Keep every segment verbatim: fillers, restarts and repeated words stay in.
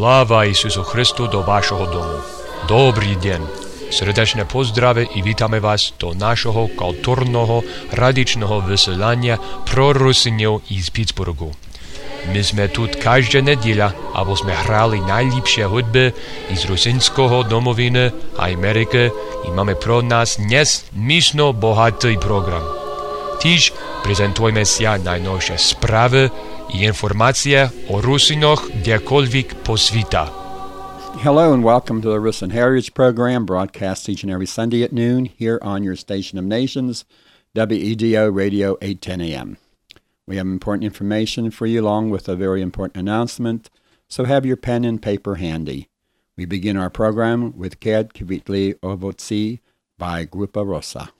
Sláva Isusu Christu do vašeho domu. Dobrý deň. Srdečne pozdrave i vítame vás do našeho kultúrneho radičného vysielania pro Rusinov iz Pittsburghu. My sme tu každá nedeľa, aby sme hrali najlepšie hudby iz rusinského domoviny a Ameriky i máme pro nás dnes myšno bohatý program. Tiež prezentujeme sa najnovšie správy i informácie o Rusinoch kdekoľvek po sveta. Hello and welcome to the Rusin Heritage Program, broadcast each and every Sunday at noon here on your station of nations, W E D O Radio eight ten A M. We have important information for you along with a very important announcement, so have your pen and paper handy. We begin our program with Kad Kvitli Ovoci by Grupa Rosa.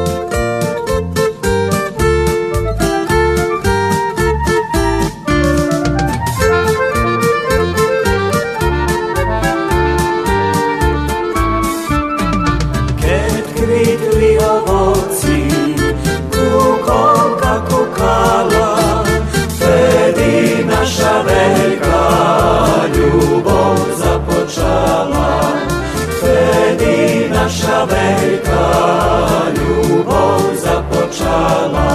Naša veľká ľubov započala, vtedy naša veľká ľubov započala.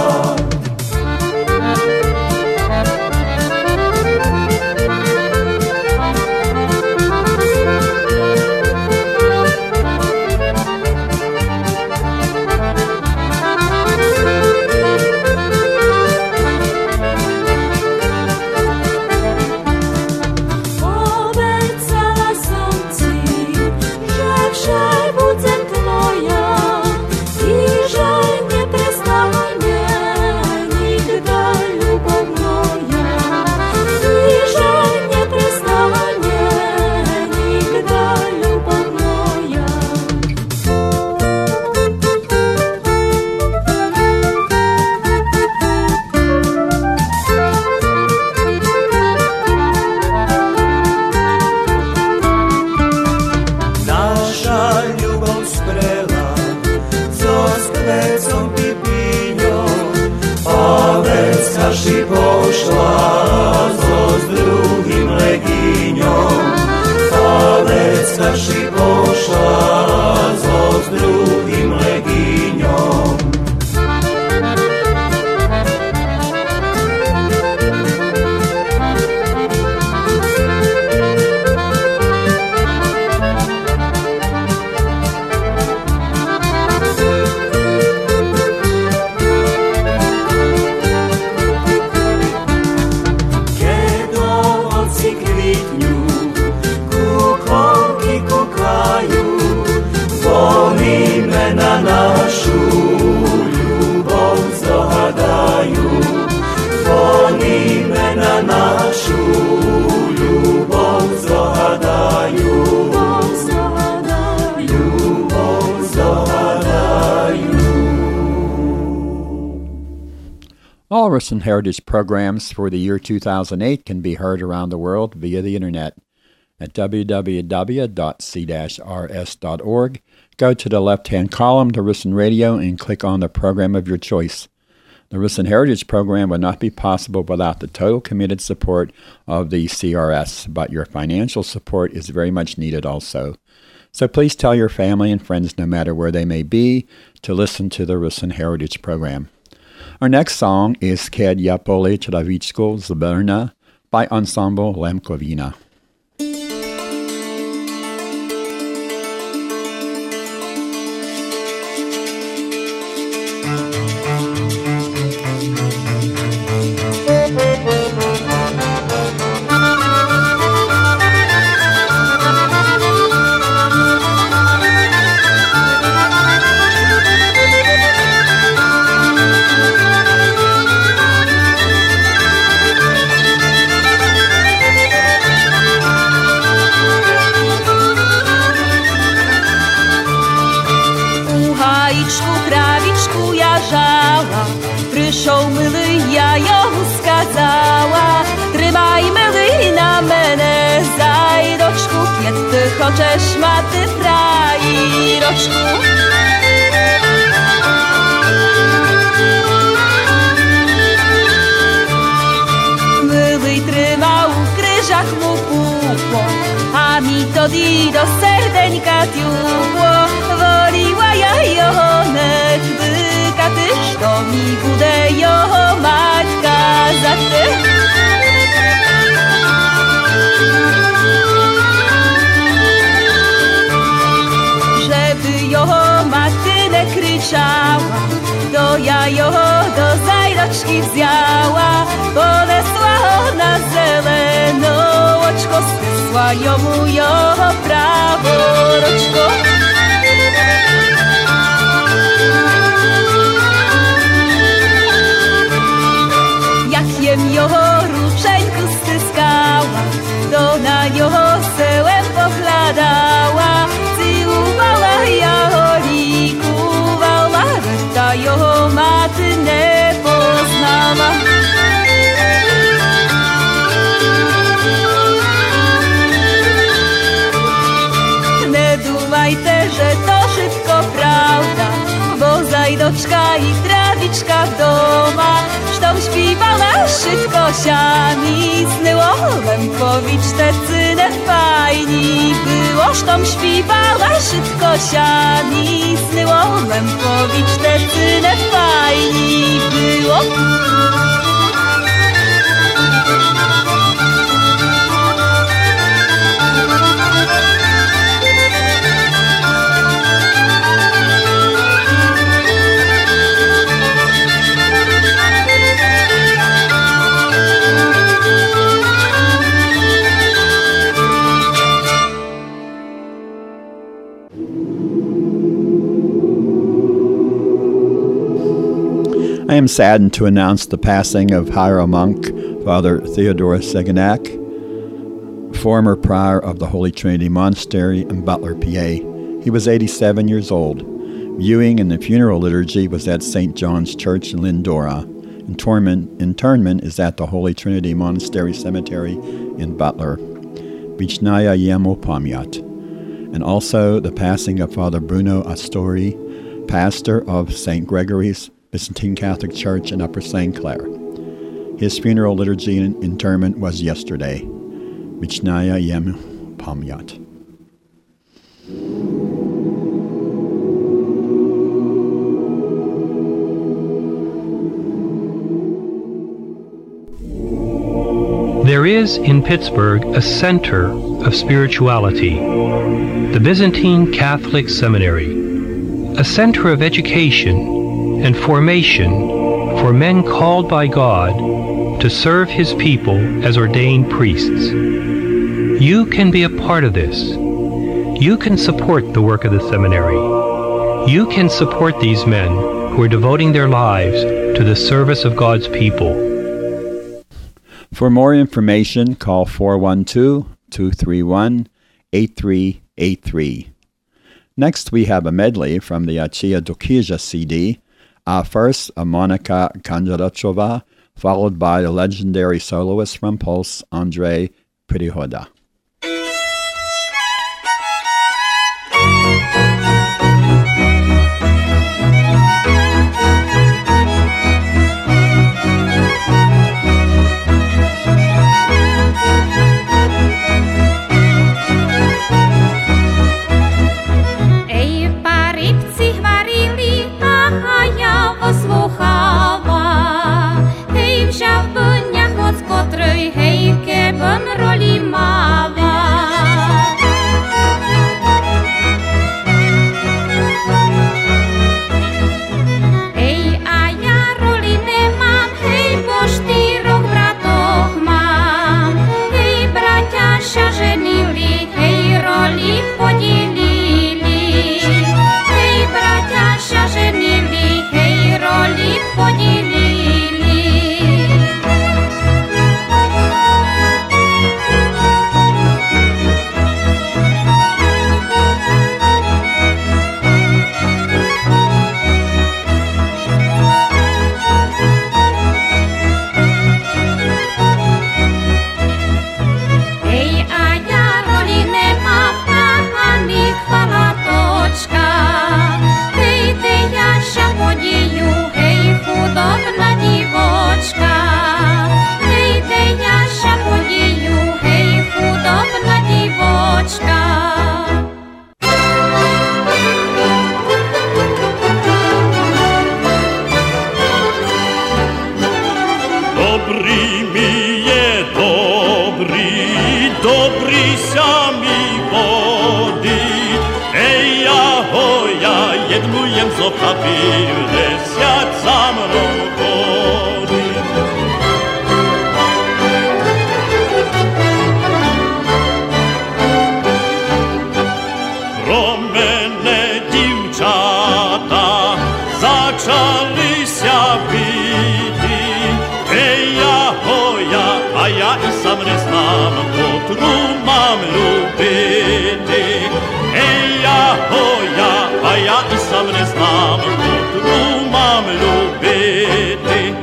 All Rusin Heritage programs for the year two thousand eight can be heard around the world via the internet at w w w dot c dash r s dot org. Go to the left-hand column to Rusin Radio and click on the program of your choice. The Rusin Heritage program would not be possible without the total committed support of the C R S, but your financial support is very much needed also. So please tell your family and friends, no matter where they may be, to listen to the Rusin Heritage program. Our next song is Kad ja pole Travičko z Brna by Ensemble Lemkovina. Прийшов милий, я йому сказала, тримай, милий, на мене зайдочку, як ти хочеш мати фраїрочку. Милий тримав у крижах муку, ciepło, a mi toді do serdeńka tiupło. Woliła ja jonek byka, tyż to mi bude jo matka za ty. Żeby jo matynę kryczała, to ja jo do zajroczki wzięła. Ponesła ona zeleno oczko, stysła jomu jo prawo roczko. Jak jem jo ruczeńku styskała, to na jo sełem pochládała. Ciłowała ja olikuwała, ta jo maty nie poznała. Nie dumajte, że to szybko prawda, bo zajdoczka i trawiczka w doma, sztom śpiewała szybko siami, snyło Lempowicz te cynę fajni było. Sztom śpiewała szybko siami, snyło Lempowicz te cynę fajni było. I am saddened to announce the passing of Hiero Monk, Father Theodore Seganak, former prior of the Holy Trinity Monastery in Butler, P A. He was eighty-seven years old. Viewing in the funeral liturgy was at Saint John's Church in Lindora. Interment, internment is at the Holy Trinity Monastery Cemetery in Butler. Vichnaya Yemo Pamyat. And also the passing of Father Bruno Astori, pastor of Saint Gregory's Byzantine Catholic Church in Upper Saint Clair. His funeral liturgy and interment was yesterday. Vichnaya Yem Pamyat. There is in Pittsburgh a center of spirituality, the Byzantine Catholic Seminary, a center of education and formation for men called by God to serve His people as ordained priests. You can be a part of this. You can support the work of the seminary. You can support these men who are devoting their lives to the service of God's people. For more information, call four one two, two three one, eight three eight three. Next, we have a medley from the Achia Dokija C D. Uh, first, a Monika Kanjarachova, followed by the legendary soloist from Pulse, Andrei Prihoda. Слухала, гей, взяв би нягоць, котрий, гей, кебен ролі ма. so capire siat za mnou chodí. Pro mene divčata začali sia biti, eja hoja, a ja i sam ne znam kotru mam ljubiti. Eja hoja, a ja i sam ne znam kotru mam ljubiti.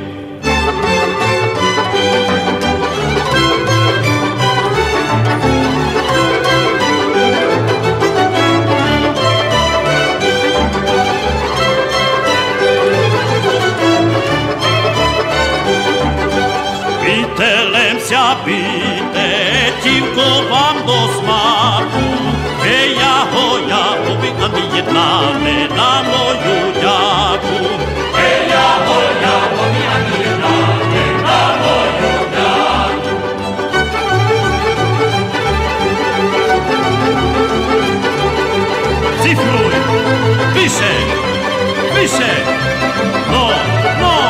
Pitelem sia pite, divko vam do smaku, eja hoja, pobjegla mi jedna ne na moju ljaku. Eja hoja, pobjegla mi jedna ne na moju ljaku. Cifruj, više, više, no, no.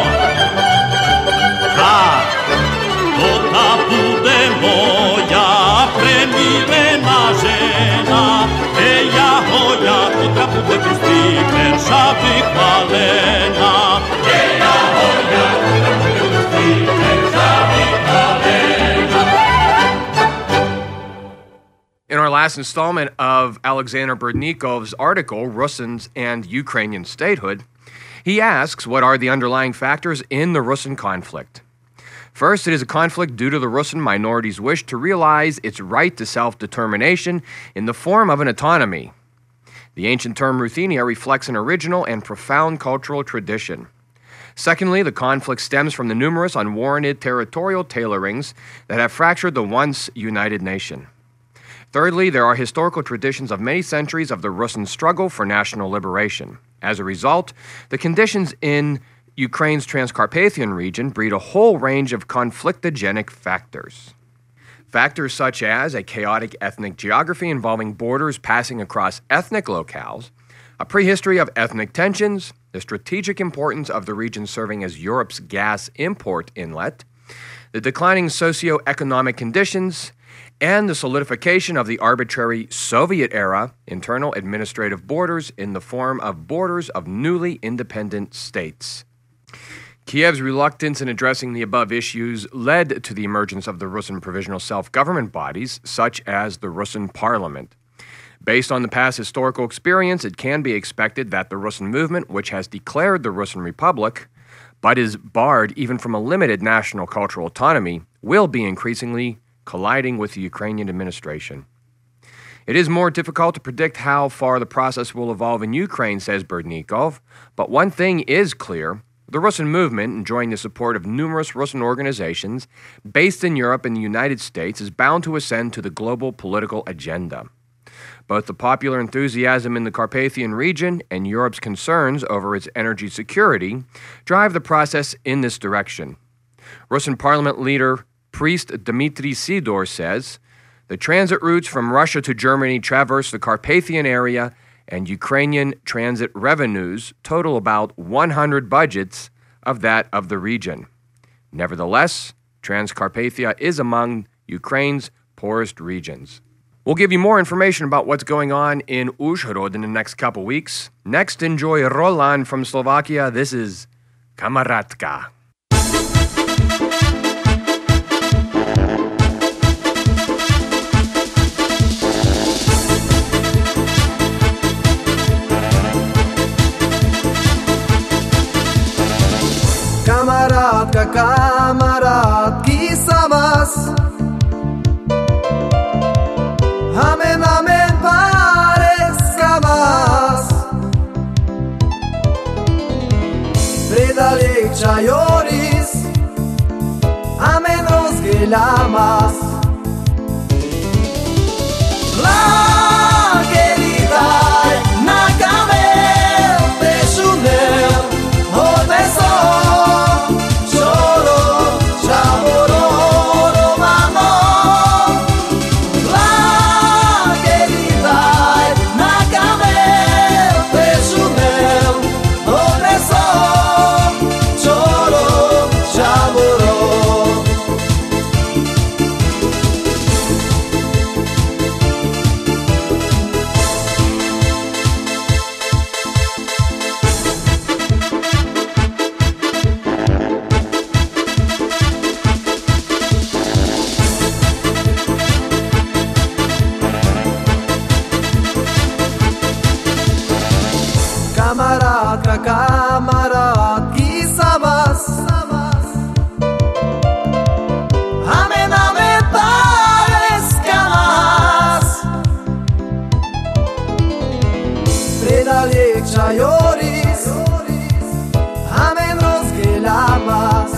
Da, to ta bude moja premilena žena, eja hoja, to ta bude pusti peršavi hvalena. Eja hoja, to ta bude pusti peršavi hvalena. In our last installment of Alexander Berdnikov's article, Russians and Ukrainian Statehood, he asks what are the underlying factors in the Russian conflict. First, it is a conflict due to the Russian minority's wish to realize its right to self-determination in the form of an autonomy. The ancient term Ruthenia reflects an original and profound cultural tradition. Secondly, the conflict stems from the numerous unwarranted territorial tailorings that have fractured the once united nation. Thirdly, there are historical traditions of many centuries of the Russian struggle for national liberation. As a result, the conditions in Ukraine's Transcarpathian region breed a whole range of conflictogenic factors. Factors such as a chaotic ethnic geography involving borders passing across ethnic locales, a prehistory of ethnic tensions, the strategic importance of the region serving as Europe's gas import inlet, the declining socio-economic conditions, and the solidification of the arbitrary Soviet-era internal administrative borders in the form of borders of newly independent states. Kiev's reluctance in addressing the above issues led to the emergence of the Russian provisional self-government bodies, such as the Russian parliament. Based on the past historical experience, it can be expected that the Russian movement, which has declared the Russian Republic, but is barred even from a limited national cultural autonomy, will be increasingly colliding with the Ukrainian administration. It is more difficult to predict how far the process will evolve in Ukraine, says Berdnikov, but one thing is clear. The Russian movement, enjoying the support of numerous Russian organizations based in Europe and the United States, is bound to ascend to the global political agenda. Both the popular enthusiasm in the Carpathian region and Europe's concerns over its energy security drive the process in this direction. Russian parliament leader priest Dmitry Sidor says, the transit routes from Russia to Germany traverse the Carpathian area, and Ukrainian transit revenues total about one hundred budgets of that of the region. Nevertheless, Transcarpathia is among Ukraine's poorest regions. We'll give you more information about what's going on in Uzhhorod in the next couple weeks. Next, enjoy Roland from Slovakia. This is Kamarátka. Kamarátka, kamarátky sa vás, amen, amen, páreska vás. Predali čajoris, amen, rozgeľa mas. Lageridaj na kamel, pešunel, hodne som. Choro Камарадка, камарадки са вас. Амен, амен, парес камас. Предалек чайорис, амен розгеламас.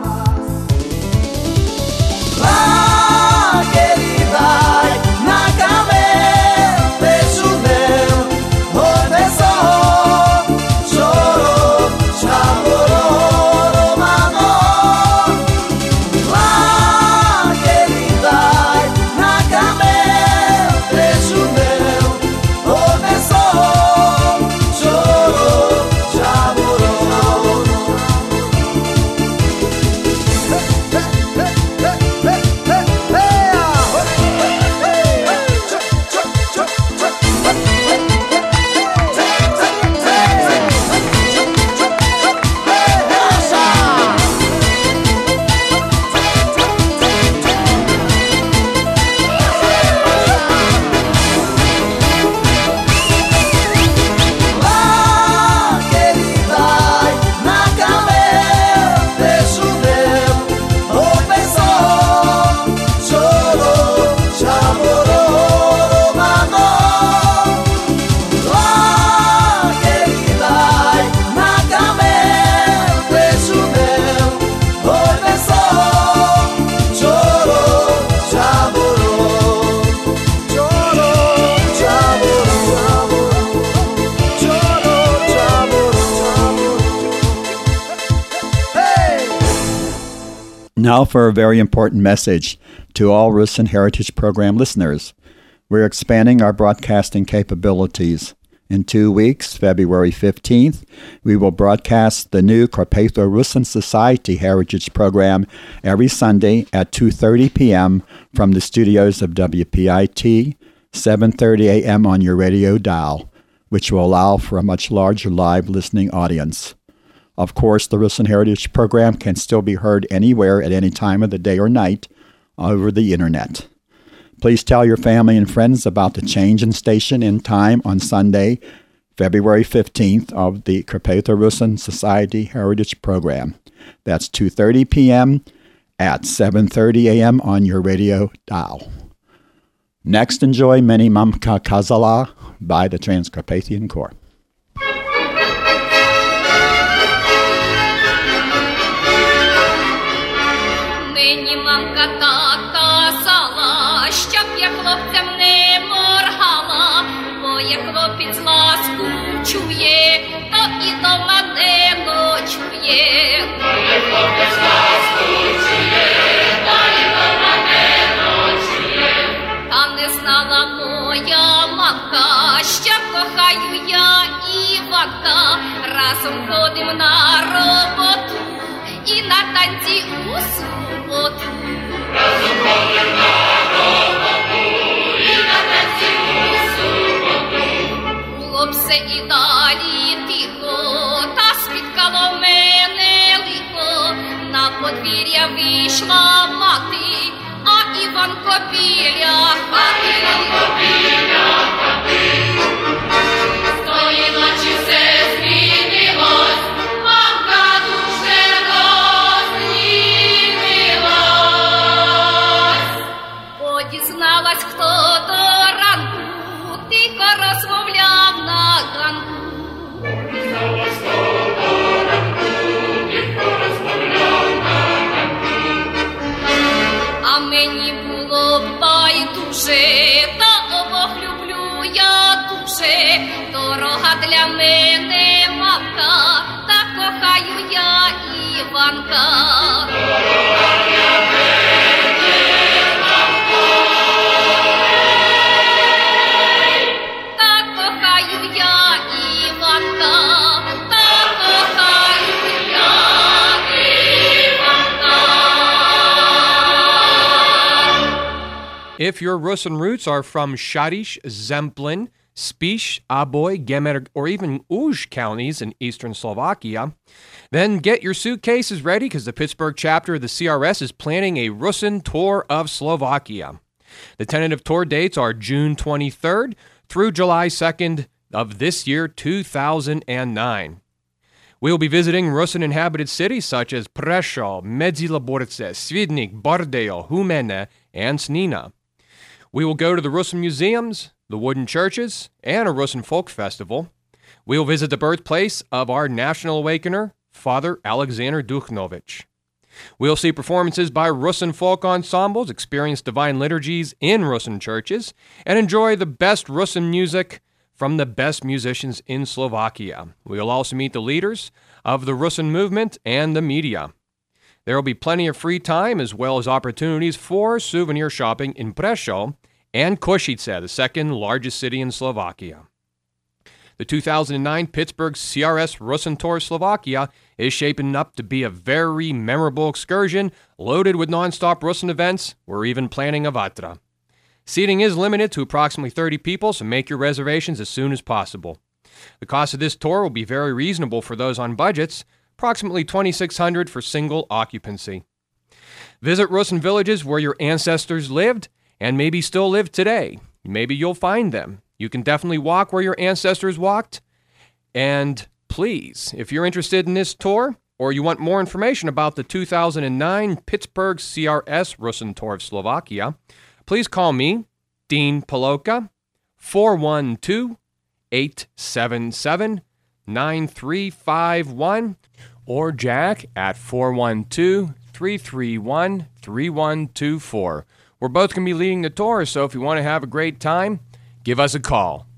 La querida na camel de judeu, onde só chorou, chorou, romano. La querida na camel de judeu, onde só chorou, chorou. La querida na camel de judeu, onde só chorou, chorou, romano. La querida na camel de judeu, onde só chorou, chorou, chorou, Now for a very important message to all Rusyn Heritage Program listeners. We're expanding our broadcasting capabilities. In two weeks, February fifteenth, we will broadcast the new Carpatho-Rusyn Society Heritage Program every Sunday at two thirty p.m. from the studios of W P I T, seven thirty a.m. on your radio dial, which will allow for a much larger live listening audience. Of course, the Rusyn Heritage Program can still be heard anywhere at any time of the day or night over the Internet. Please tell your family and friends about the change in station and time on Sunday, February fifteenth, of the Carpatho-Rusyn Society Heritage Program. That's two thirty p.m. at seven thirty a.m. on your radio dial. Next, enjoy Meni Mamka Kazala by the Transcarpathian Corps. Нині мамка так казала, щоб я хлопцям не моргала, бо як хлопець ласку чує, то і дома не ночує. Бо як хлопець ласку чує, то і дома не ночує. Та не знала моя мамка, що кохаю я Іванка, разом ходим на роботу і на танці у суботу. Разом ходим на роботу і на танці у суботу. Було б все і далі тихо, та спіткало мене лихо. На подвір'я вийшла мати, а Іванко біля хати. Іванко біля хати. З тої ночі все змінилось, мамка дуже дізналась, хто до ранку тихо розмовляв на ганку. Дізналась, хто до ранку тихо розмовляв на ганку. А мені було байдуже, та обох люблю я дуже. Дорога для мене мамка, та кохаю я Іванка. Дорога для мене. If your Rusyn roots are from Shadish, Zemplin, Spiš, Aboj, Gemer, or even Uj counties in eastern Slovakia, then get your suitcases ready because the Pittsburgh chapter of the C R S is planning a Rusyn tour of Slovakia. The tentative tour dates are June twenty-third through July second, of this year, two thousand nine. We will be visiting Russian-inhabited cities such as Prešov, Medzilaborce, Svidnik, Bardeo, Humene, and Snina. We will go to the Russian museums, the wooden churches, and a Russian folk festival. We will visit the birthplace of our national awakener, Father Alexander Dukhnovich. We'll see performances by Russian folk ensembles, experience divine liturgies in Russian churches, and enjoy the best Russian music from the best musicians in Slovakia. We'll also meet the leaders of the Russian movement and the media. There will be plenty of free time as well as opportunities for souvenir shopping in Prešov and Košice, the second largest city in Slovakia. The two thousand nine Pittsburgh C R S Russian Tour Slovakia is shaping up to be a very memorable excursion loaded with non-stop Russian events. We're even planning a Vatra. Seating is limited to approximately thirty people, so make your reservations as soon as possible. The cost of this tour will be very reasonable for those on budgets, approximately twenty-six hundred dollars for single occupancy. Visit Russian villages where your ancestors lived and maybe still live today. Maybe you'll find them. You can definitely walk where your ancestors walked. And please, if you're interested in this tour or you want more information about the two thousand nine Pittsburgh C R S Russian Tour of Slovakia, please call me, Dean Paloka, four one two, eight seven seven, nine three five one, or Jack at four one two, three three one, three one two four. We're both going to be leading the tour, so if you want to have a great time, give us a call.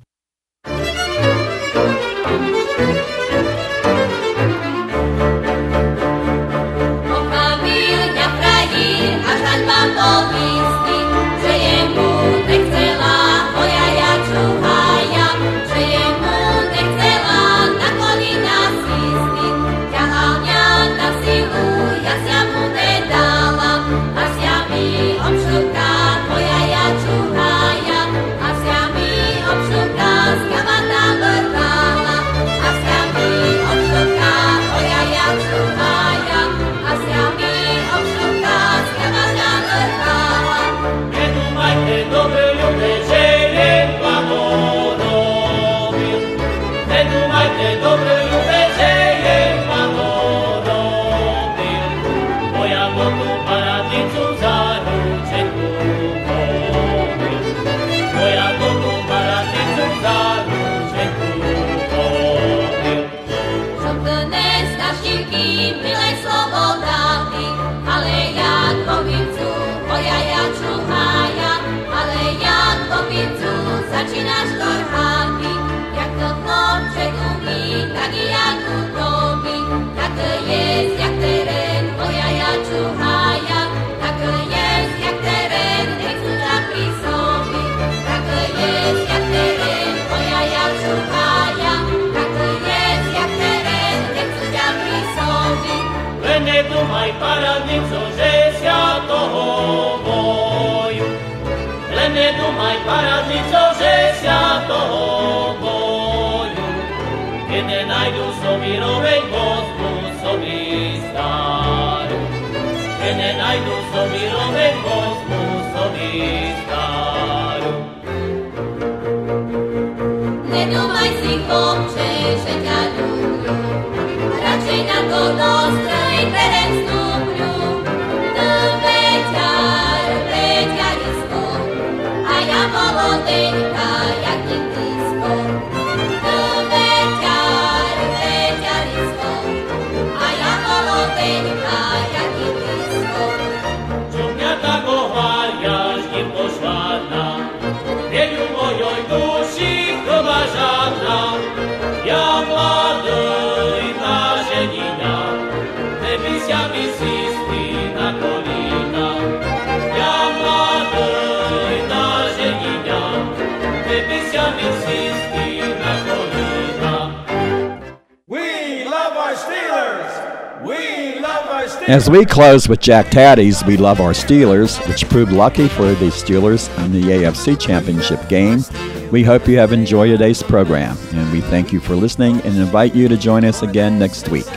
As we close with Jack Taddy's We Love Our Steelers, which proved lucky for the Steelers in the A F C Championship game, we hope you have enjoyed today's program, and we thank you for listening and invite you to join us again next week.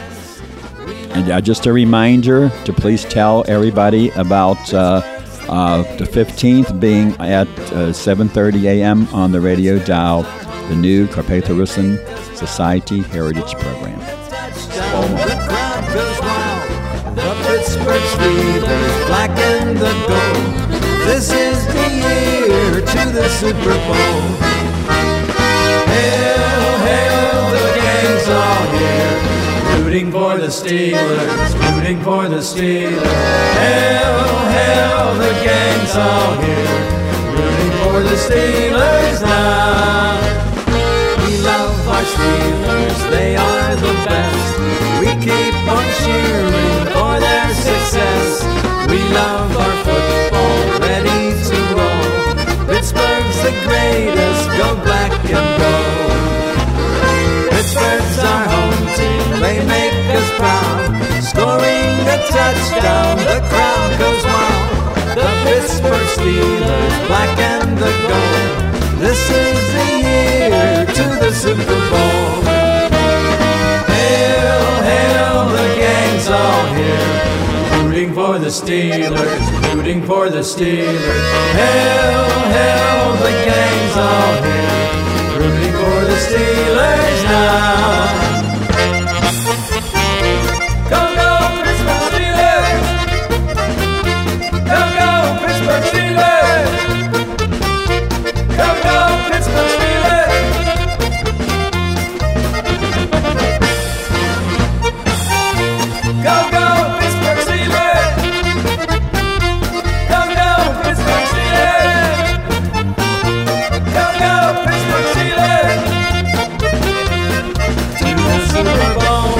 And uh, just a reminder to please tell everybody about uh, uh, the fifteenth being at uh, seven thirty a.m. on the radio dial the new Karpatha-Rusin Society Heritage Program. The crowd goes wild. The Pittsburgh Steelers, black and the gold. This is the year to the Super Bowl. Hail, hail, the gang's all here, rooting for the Steelers, rooting for the Steelers. Hail, hail, the gang's all here, rooting for the Steelers now. We love our Steelers, they are the best. We keep on cheering for their success. We love our football, ready to roll. Pittsburgh's the greatest, go black and gold. Pittsburgh's our home team, they make us proud. Scoring a touchdown, the crowd goes wild. The Pittsburgh Steelers, black and the gold. This is the year to the Super Bowl. Hail, hail, the gang's all here, rooting for the Steelers, rooting for the Steelers. Hail, hail, the gang's all here, rooting for the Steelers now. Go, go, Pittsburgh Steelers! Go, go, Pittsburgh Steelers! Go, go, Pittsburgh Steelers! Go, go, Pittsburgh Steelers! Go, go, Pittsburgh Steelers! Go, go, Pittsburgh Steelers! To the Super Bowl!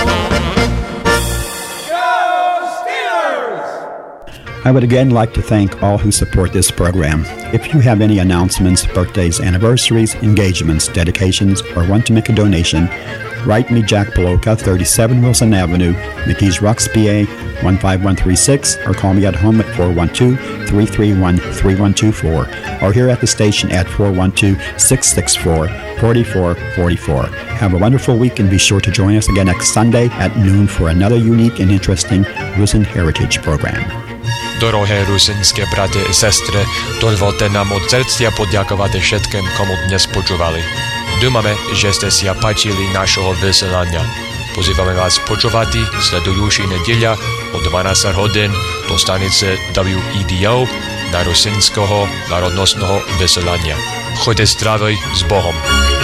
Go, Steelers! I would again like to thank all who support this program. If you have any announcements, birthdays, anniversaries, engagements, dedications, or want to make a donation, write me Jack Paloka, thirty-seven Wilson Avenue, McKees Rocks, P A one five one three six, or call me at home at four one two, three three one, three one two four, or here at the station at four one two, six six four, four four four four. Have a wonderful week and be sure to join us again next Sunday at noon for another unique and interesting Rusin Heritage program. Дороге русинські брати і сестри, дозвольте нам od серця подякувати všetkým, komu dnes počúvali. Думаме, že ste si páčili našho vysielania. Pozývame vás počúvať sledujúci nedeľa od dvanásť hodín do stanice W E D O na rusinského národnostného vysielania. Choďte zdravý s Bohom.